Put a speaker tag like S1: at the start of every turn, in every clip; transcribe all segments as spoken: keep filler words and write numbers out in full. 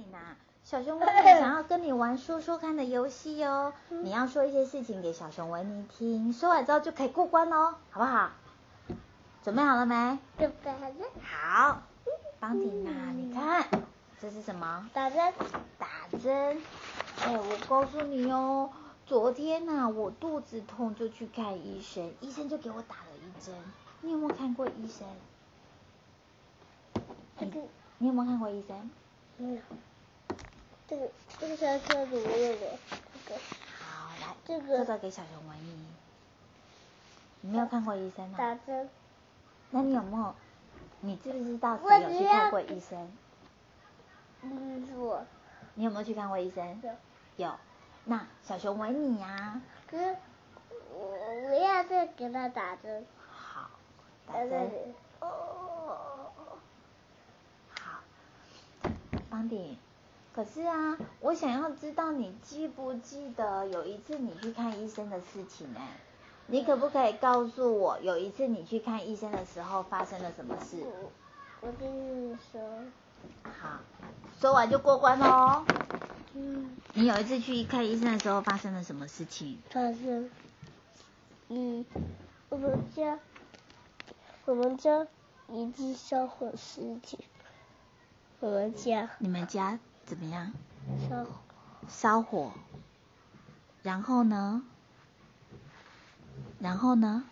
S1: 啊，小熊维尼想要跟你玩说说看的游戏哦。你要说一些事情给小熊维尼听，说完之后就可以过关哦，好不好？准备好了没？
S2: 准备好了。
S1: 好，邦迪娜，你看这是什么？
S2: 打针。
S1: 打针。哎，我告诉你哦，昨天啊，我肚子痛就去看医生，医生就给我打了一针。你有没有看过医生？你你有没有看过医生？
S2: 没有。这个这个小车里面有的这个。
S1: 好，来，
S2: 这个
S1: 这个给小熊维尼。你没有看过医生啊？
S2: 打针。
S1: 那你有没有？你知不知道谁有去看过医生？
S2: 嗯，是我。
S1: 你有没有去看过医生？
S2: 有。
S1: 有。那小熊维尼呀？
S2: 可是我我要再给他打针。
S1: 好，打针。哦。好，邦迪。可是啊，我想要知道你记不记得有一次你去看医生的事情呢？你可不可以告诉我，有一次你去看医生的时候发生了什么事？
S2: 我跟你说。
S1: 好，说完就过关喽。
S2: 嗯。
S1: 你有一次去看医生的时候发生了什么事情？
S2: 发生，嗯，我们家，我们家一直烧火事情。我们家。
S1: 你们家怎么样？
S2: 烧火。
S1: 烧火。然后呢？然后呢？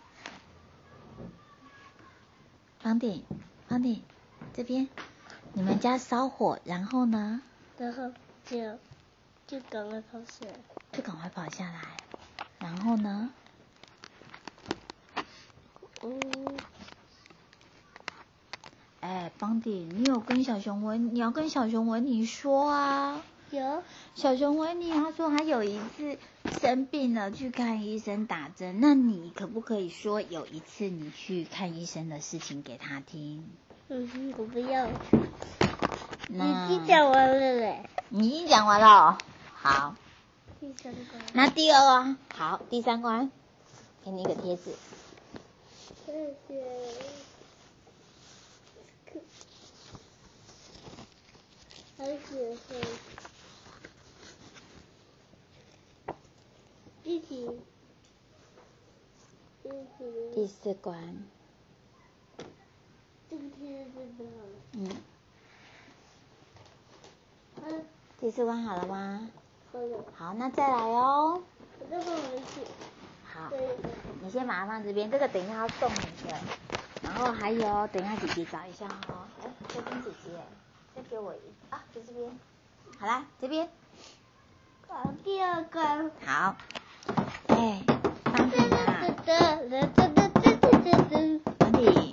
S1: 邦迪，邦迪，这边，你们家烧火，然后呢？
S2: 然后就就赶快跑下来。
S1: 就赶快跑下来。然后呢？
S2: 嗯。
S1: 哎，邦迪，你有跟小熊维，你要跟小熊维尼说啊。
S2: 有。
S1: 小熊维尼他说他有一次生病了去看医生打针，那你可不可以说有一次你去看医生的事情给他听？
S2: 嗯，我不要。
S1: 那
S2: 已经讲完了嘞。
S1: 你已经讲完了。好。
S2: 第三关。
S1: 那第二关，好，第三关，给你一个贴纸。
S2: 谢谢。还写上。一起。一起。
S1: 第四关。
S2: 这个贴真的好。
S1: 嗯。
S2: 嗯。
S1: 第四关好了吗？
S2: 好了。
S1: 好，那再来哦。
S2: 我再放回去。
S1: 好。你先把它放这边，这个等一下要送你的。然后还有，等一下姐姐找一下哦。哎，这边姐姐，再给我一啊，在这边。好啦，这边。
S2: 好，第二关。
S1: 好。哎，邦迪啊。邦迪，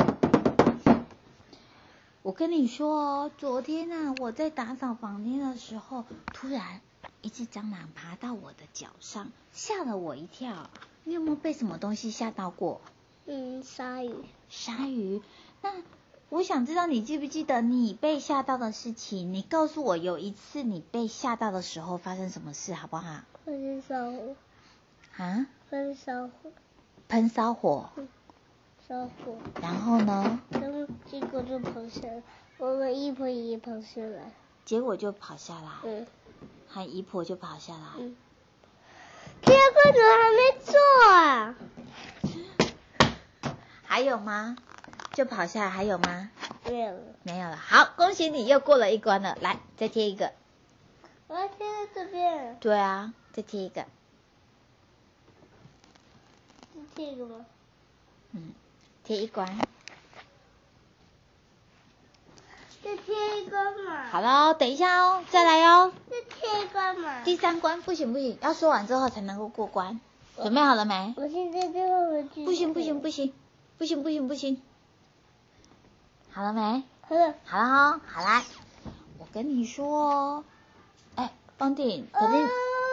S1: 我跟你说哦，昨天啊，我在打扫房间的时候，突然一只蟑螂爬到我的脚上，吓了我一跳。你有没有被什么东西吓到过？
S2: 嗯，鲨鱼。
S1: 鲨鱼？那我想知道你记不记得你被吓到的事情？你告诉我有一次你被吓到的时候发生什么事，好不好？
S2: 喷烧火。
S1: 啊？
S2: 喷烧火。
S1: 喷烧火。
S2: 嗯，烧火。
S1: 然后呢？
S2: 然后结果就跑下来，我们姨婆也跑下来。
S1: 结果就跑下来。
S2: 嗯。
S1: 和姨婆就跑下来。
S2: 嗯。第二关怎么还没做啊？
S1: 还有吗？就跑下来，还有吗？
S2: 没有了。
S1: 没有了。好，恭喜你又过了一关了。来，再贴一个。
S2: 我要贴在这边。
S1: 对啊，再贴一个。
S2: 是这个吗？
S1: 嗯，贴一关。
S2: 再贴一关嘛。
S1: 好了，等一下哦，再来哦。
S2: 再贴一关嘛。
S1: 第三关不行不行，要说完之后才能够过关。准备好了没？
S2: 我现在就要回去。
S1: 不行不行不行，不行不行不行。好了没？
S2: 好了。
S1: 好了哈，好来，我跟你说哦，哎，邦迪，可是、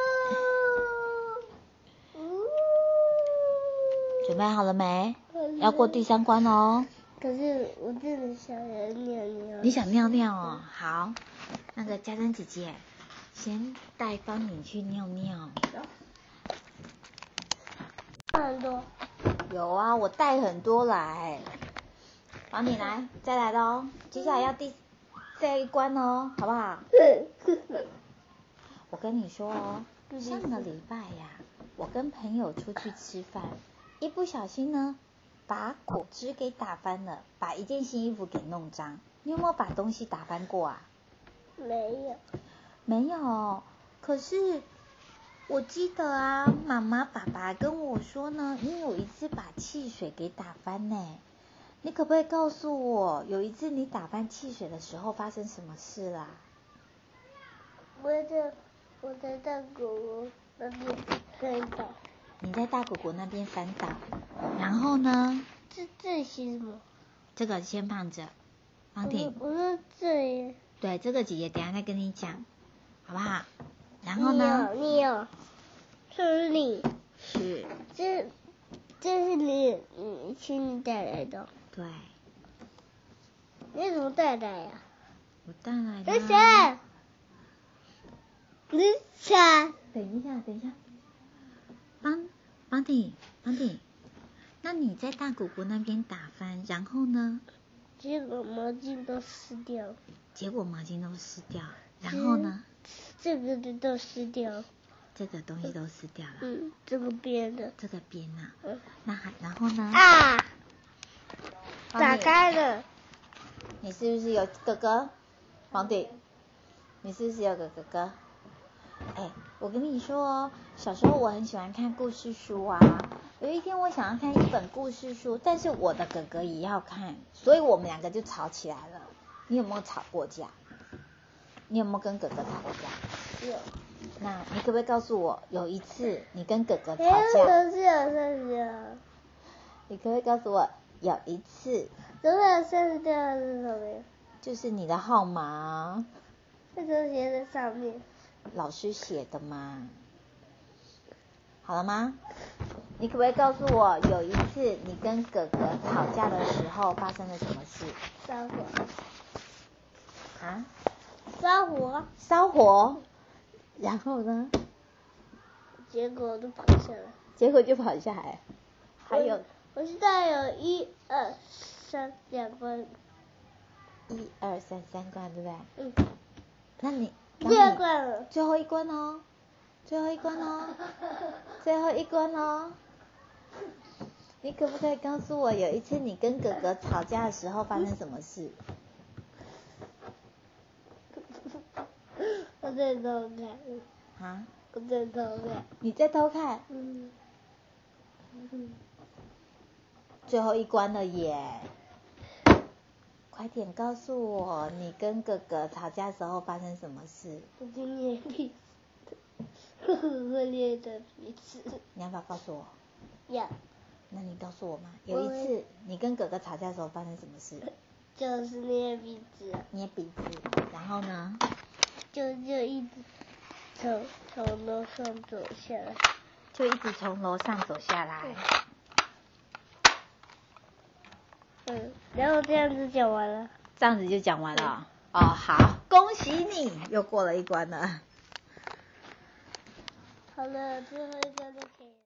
S2: 哦、
S1: 准备好了没？要过第三关哦。
S2: 可是我真的想要尿尿。
S1: 你想尿尿哦？好，那个家珍姐姐，先带邦迪去尿尿。
S2: 很多。
S1: 有啊，我带很多来。邦迪来，再来喽。接下来要第这一关哦，好不好？我跟你说哦，上个礼拜呀，我跟朋友出去吃饭，一不小心呢，把果汁给打翻了，把一件新衣服给弄脏。你有没有把东西打翻过啊？
S2: 没有。
S1: 没有，可是我记得啊，妈妈、爸爸跟我说呢，你有一次把汽水给打翻呢。你可不可以告诉我，有一次你打翻汽水的时候发生什么事啦？
S2: 我在我在大狗那边翻倒。
S1: 你在大果果那边翻倒，然后呢？
S2: 这这是什么？
S1: 这个先放着，放停。
S2: 我说这。
S1: 对，这个姐姐等一下再跟你讲，好不好？然后呢？
S2: 你有，你有，是不是你？
S1: 是。
S2: 这这是你你请你带来的。
S1: 对。
S2: 你怎么带来呀？
S1: 我带来的。
S2: 等一下。等一下。
S1: 等一下，等一下。邦邦迪，邦迪，那你在大果果那边打翻，然后呢？
S2: 结果毛巾都湿掉。
S1: 结果毛巾都湿掉，然后呢？
S2: 这个的都湿掉。
S1: 这个东西都湿掉了。
S2: 嗯，这个边的。
S1: 这个边啊。
S2: 嗯。
S1: 那还然后呢？
S2: 啊！打开了。
S1: 你是不是有哥哥？邦迪，你是不是有个哥哥？哎，我跟你说哦，小时候我很喜欢看故事书啊。有一天我想要看一本故事书，但是我的哥哥也要看，所以我们两个就吵起来了。你有没有吵过架？你有没有跟哥哥吵过架？
S2: 有。
S1: 那你可不可以告诉我，有一次你跟哥哥吵架？
S2: 有是有是有。
S1: 你可不可以告诉我，有一次？
S2: 怎么有删掉是什么呀？
S1: 就是你的号码。
S2: 为什么写在上面？
S1: 老师写的嘛。好了吗？你可不可以告诉我，有一次你跟哥哥吵架的时候发生了什么事？
S2: 烧火。
S1: 啊？
S2: 烧火。
S1: 烧火。然后呢？
S2: 结果就跑下来。
S1: 结果就跑下来。还有。
S2: 我现在有一二三两关。
S1: 一二三三关，对不对？
S2: 嗯。
S1: 那你。
S2: 第二关了。
S1: 最后一关哦。最后一关哦。最后一关哦。你可不可以告诉我，有一次你跟哥哥吵架的时候发生什么事？
S2: 我在偷看。
S1: 啊？
S2: 我在偷看。
S1: 你在偷看？
S2: 嗯。嗯。
S1: 最后一关了耶！快点告诉我，你跟哥哥吵架的时候发生什么事？
S2: 我去捏鼻子，我捏的鼻子。
S1: 你要不要告诉我？
S2: 要。
S1: 那你告诉我嘛，有一次你跟哥哥吵架的时候发生什么事？
S2: 就是捏鼻子。
S1: 捏鼻子，然后呢？
S2: 就就一直从从楼上走下来。
S1: 就一直从楼上走下来。
S2: 嗯，然后这样子讲完了。
S1: 这样子就讲完了。哦，好，恭喜你又过了一关了。
S2: 好了，最后一关就可以了。